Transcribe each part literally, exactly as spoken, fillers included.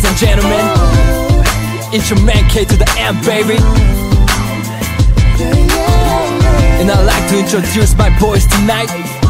Ladies and gentlemen, it's your man K to the M, baby. And I'd like to introduce my boys tonight.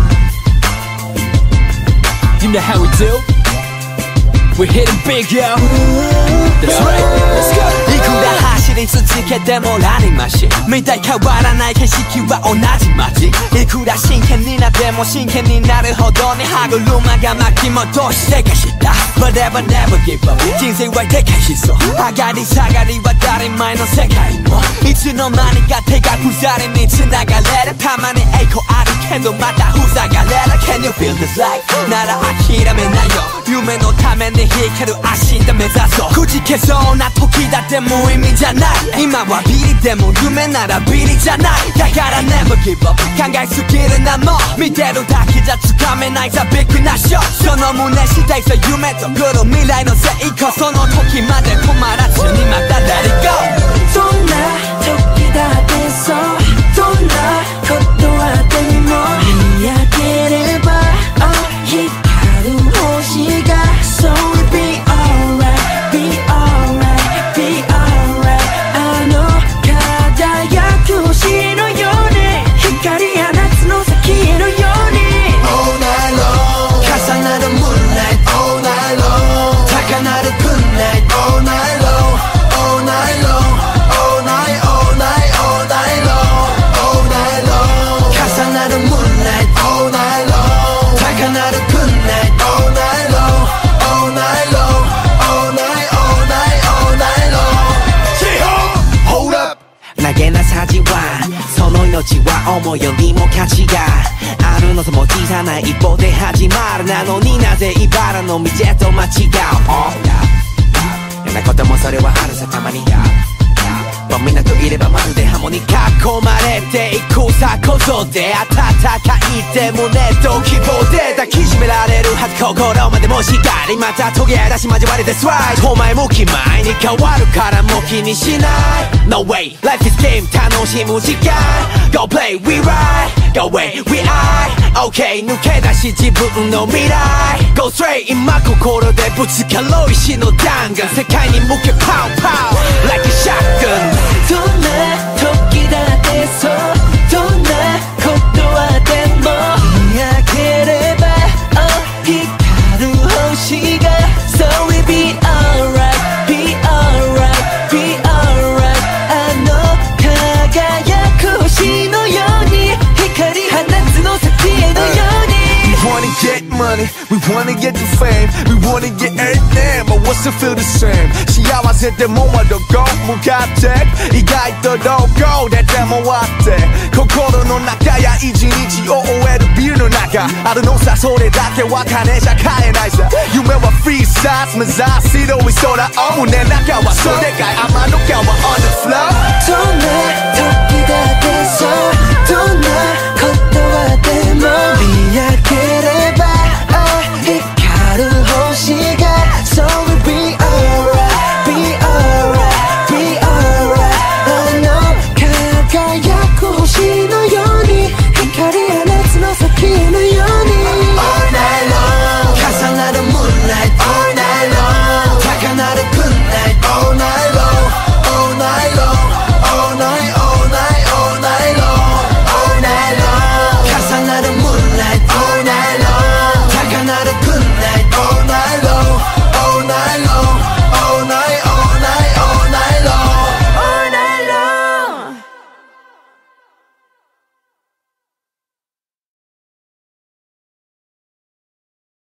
You know how we do? We're hitting big, yo. That's right, let's go. いくら走り続けてもラニマシンみたい変わらない景色は同じ街いくら真剣になっても真剣になるほどに歯車が巻き戻してかした Whatever never give up 人生はでかいそう上がり下がりは当たり前の世界もいつの間にか手が鎖に繋がれるたまに栄光あるけどまた塞がれる Can you feel this life なら諦めないよ夢のために光る明日目指そうくじけそうな時だって無意味じゃない今はビリでも夢ならビリじゃないだから never give up 考えすぎるなもう見てるだけじゃつかめないザビッグなショーその胸次第さ夢と来る未来の成功その時まで止まらずにまた Let it go どんな時だってそうどんなことあっても見上げれば光る星が So we be alright be alright be alright あの輝く星のように光放つの先へのように All night long 重なる moonlight All night long 高鳴る good night All night long All night long All night all night all night long All night long 重なる moonlight All night long 高鳴る good night All night long All night long All night all night all night long Hold up 投げなさじはその命は思いよりも価値があるのとも小さな一歩で始まるなのになぜ茨の道へと間違う嫌なこともそれはあるさたまにもうみんなといればまるでハモに囲まれていくさことで温かいって胸と希望で抱きしめられるはず心までもしっかりまた遂げ出し交われてスライドお前向き前に変わるからもう気にしない No way life is game 楽しむ時間 Go play we ride Go away we I OK 抜け出し自分の未来 Go straight 今心でぶつかろう石の弾丸世界に向けパウパウ Like a shotgun どんな時だってそうどんなことあっても見上げれば光る星が So we be alright be alright be alright あの輝く星のように光放つの先へのように We wanna get money, we wanna get the fame, we wanna get everything, but what's it feel the same? 幸せってもんはどこ向かって意外とどこででもあって心の中や一日を終えるビルの中あるのさそれだけは金じゃ買えないさ夢はフリーサイズ目指す広い空を胸中はそれかい天の川 on the floor どんな時だってそうどんなことあっても